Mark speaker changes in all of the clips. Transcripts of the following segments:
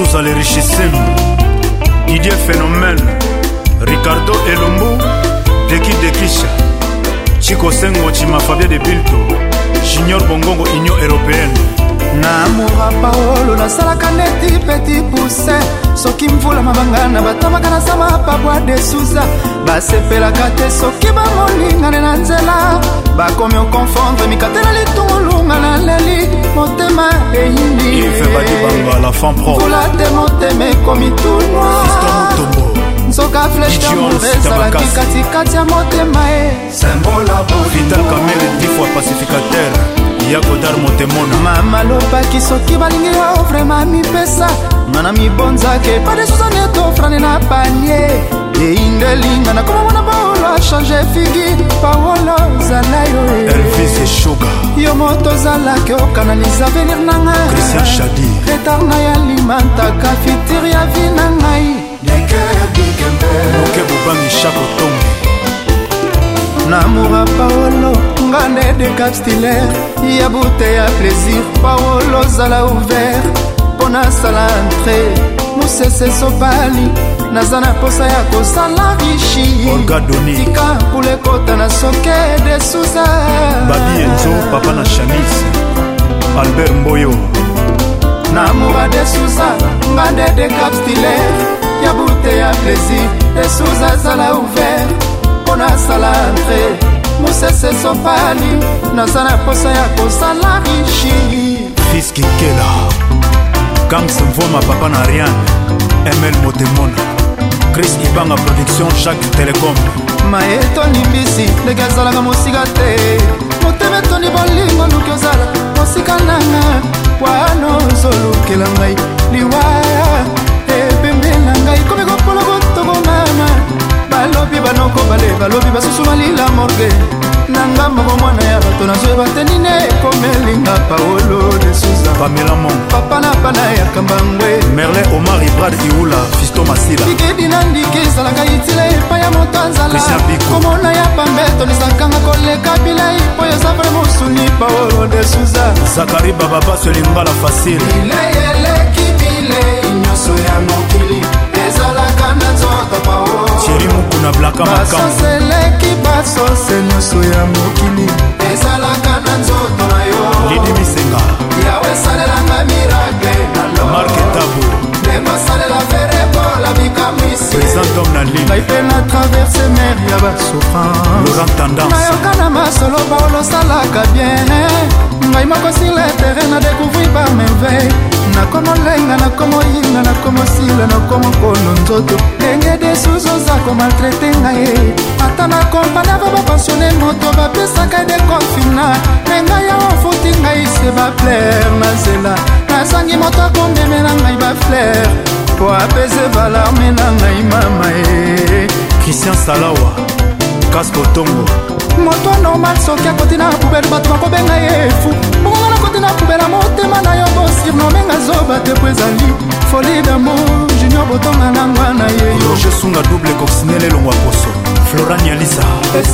Speaker 1: Souza les richissimes, Didier Phénomène, Ricardo Elombo, Deki Dekisha, Chico Sengo Chima Fabien de Bilto, Junior Bongongo Union Européenne.
Speaker 2: Namura Paolo na salaka neti petit pousse soki mvula mabangana batamaka na sama pabwa de Souza basepelaka te soki bamoningane na nzela bakomi okonfondre mikatela litungulunga na leli motema eyindi
Speaker 1: Ife Badibanga la femme pro
Speaker 2: mvula te motema ekomi tout noir nzoka flèche d'amour ezalaki katikati ya motema
Speaker 1: symbole Vital Kamele 10 fois pacificateur Yakodar Motemona
Speaker 2: mama lobaki soki balingi yo vraiment mipesa ngana mibonzake pade Suzanne tofrane na panier eindelinga na koma mwana Paolo a changé figi Paolo zala yo
Speaker 1: Elvis et Sugar
Speaker 2: yo moto zalaki okanaliza venir na ngai
Speaker 1: Christian Shadi
Speaker 2: retard na ya limantaka fitir ya vi na ngai
Speaker 1: Moke Bobangi Chako Tongo
Speaker 2: Namura Paolo ngane de Cap Stiller ya bouteille ya plaisir Paolo zala ouvert pona sala entrée musese sopali nazana posa ya kosala richi
Speaker 1: Olga Doni
Speaker 2: tika pule kota na soke de Souza
Speaker 1: Babi Enzo Papa na Chanis Albert Mboyo
Speaker 2: Namura de Souza ngane de Cap Stiller ya bouteille ya plaisir de Souza zala ouvert pona sala entrée musese sopali nazana posa ya kosala richi
Speaker 1: Fiski Kela Gangs Mvoma Papa na Ariane ML Motemona Chris Ibanga Production Jacques Telecom
Speaker 2: Maeto nimbisi ndenge azalaka mosika te motema etoni bolingo luki ozala mosika nanga wana ozolukela ngai liwaya epembela ngai komi kopolo kotoko mama balobi banoko bale balobi basusu malila morge nanga moko mwana ya bato nazoyeba te nini ekomelinga Paolo de Souza
Speaker 1: Pamela Mon
Speaker 2: papa na pana ya kambangwe
Speaker 1: Merle Omar Ibrad Iula Fisto Masila
Speaker 2: ikedi na ndiki ezalaka itile epai ya moto anzala komona ya pambeto lisakanga koleka bilai po yoza vrema osuni Paolo de Souza
Speaker 1: Zakari Bababaso Lingala Facile
Speaker 2: bileyeleki bilei nyonso ya mokili ezalaka na nzoto Paolo
Speaker 1: Thierry Mukuna Blaka Makam
Speaker 2: basoseleki basose nyonso ya mokili ezalaka na nzoto na yo
Speaker 1: Lidi Misenga
Speaker 2: yawe salelanga miracle na lo
Speaker 1: Marke Tabo
Speaker 2: nemasalela verebola bikamwisi
Speaker 1: Présent homme na ligne
Speaker 2: ngai mpe na traverse mer ya basouffrance
Speaker 1: Laurent Tendance
Speaker 2: nayoka na masolo Paolo salaka bien ngai moko sur le terrain na découvrir par merveille nakomolenga nakomoyinga nakomosila nakomokono nzoto ndenge de Souza oza komaltraite ngai ata nakompane ava bapensione moto bapesaka de confina me ngai awa ofuti ngai se baplaire na nzela nazangi moto akombemela ngai baflaire po apese balarme na ngai mama
Speaker 1: Christian Salawa Casco Tongo
Speaker 2: moto normal soki akoti na poubele bato bakobenga ye efu bongo na koti na poubele motema na yo bosir nomenga zoba te po ezali folie d'amour junior botonga nangwa na ye
Speaker 1: Roger Sunga double coccinelle longwa poso Florent Yalisa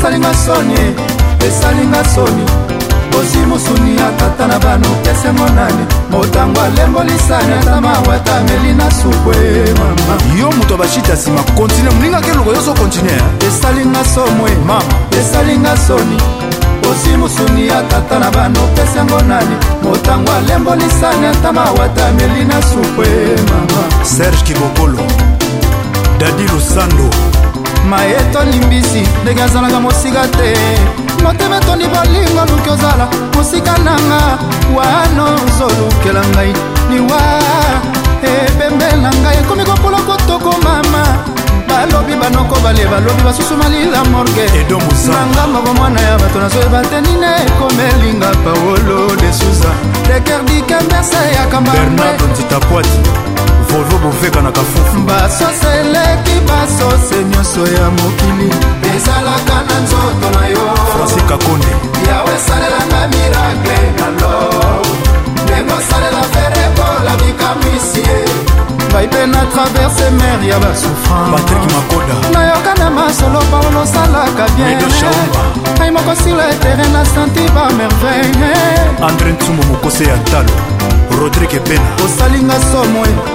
Speaker 2: esalinga soni osi mosuni ya tata na bano kesengo nani motango alembolisani ata mawata ameli na supwe mama
Speaker 1: yo moto abashita nsima kontine moninga ke loko yo so kontine
Speaker 2: esalinga somwe
Speaker 1: mama
Speaker 2: esalinga soni osi mosuni ya tata na bano kesengo nani motango alembolisani ata mawata ameli na supwe mama
Speaker 1: Serge Kibokolo Dadi Lusando
Speaker 2: maeto limbisi ndenge azalaka mosika te motema etondi bolingo luki ozala mosika nanga wana ozolukela ngai liwa epembela ngai ekomi kopolo kotoko mama balobi banoko bale balobi basusu malila morge nanga moko mwana ya bato nazoyeba te nini ekomelinga Paolo de Souza dekerdi kemberse ya kambambe
Speaker 1: Bernardo Ntitapwati Volvo Boveka na Kafufu
Speaker 2: basoseleki basose nyonso ya mokili ezalaka na nzoto na yo
Speaker 1: Francis Kakonde
Speaker 2: yawe salelanga miracle na lo ndenge osalela verebola bikamwisi ngai mpe na traverse mer ya basouffrance
Speaker 1: Patrick Makoda
Speaker 2: nayoka na masolo Paolo salaka bien ngai moko sur le terrain na senti par merveille
Speaker 1: André Ntsumbo Mokose ya Talo Rodrigue Pena
Speaker 2: osalinga somwe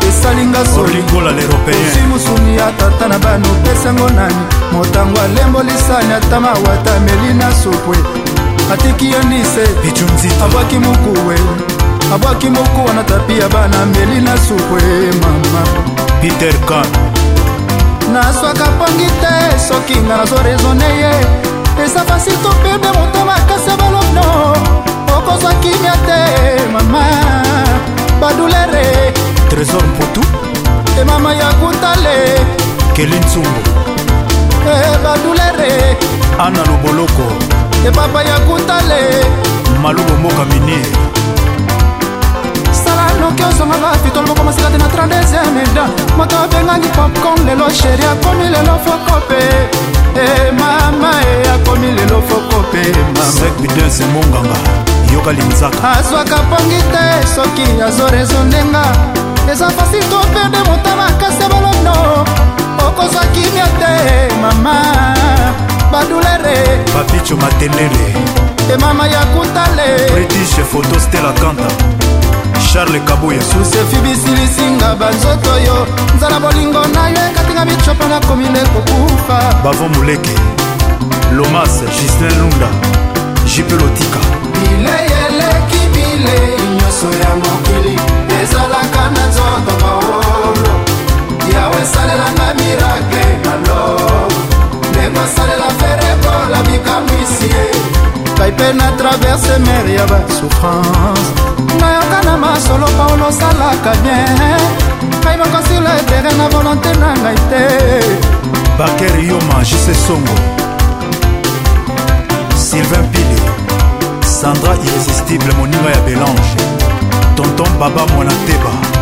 Speaker 2: esalinga
Speaker 1: soligola l'européen
Speaker 2: musuni ya tata na bano pesango nani motango alembo lisani ata mawata melina supwe atiki yandise
Speaker 1: pichunzito
Speaker 2: abwaki mukuwe abwaki muku wana tapia bana melina supwe mama
Speaker 1: Peter Kan
Speaker 2: naswaka pongi te soki nga nazoresone ye eza facile toperde moto makasi balono okozwa kimia te mama badulere
Speaker 1: Trésor Mputu
Speaker 2: e mama ya kutale
Speaker 1: Kelin Tsumbo
Speaker 2: badulere
Speaker 1: Ana Luboloko
Speaker 2: e papa ya kutale
Speaker 1: Malubo Moka Minier
Speaker 2: noki ozonga bafitolo bokomasika te na 32e eda moto abengaki popcorn lelo sheri akomi lelo fokope mama akomi lelo fokope
Speaker 1: Sek bidin se monganga yoka limzaka
Speaker 2: azwaka pongi te soki azoresondenga eza facile toperde moto makasi balono okozwa kimia te mama badulere
Speaker 1: Papicho Matenele
Speaker 2: e mama ya kutale
Speaker 1: British photo Stella Kanta Charles Kabuya
Speaker 2: susefi bisilisinga banzoto yo nzala bolingo na yo ekatinga bicopa nakomi nde kokufa
Speaker 1: Bavo Muleke Lomas Gislain Lunda Jipe Lotika
Speaker 2: bile eleki bile nyonso ya mokili ezalaka na nzoto paolo yawe esalelanga miracle na lo ndenge asalela ferekola bikamwisie kai mpe na traverse mer ya basouffrance nayoka na masolo paolo osalaka bien kai bakosila etere na volonté na ngai te
Speaker 1: Baker Yoma Jise Songo Sylvain Pili Sandra Irrésistible moninga ya Belange Tonton Baba Mwanateba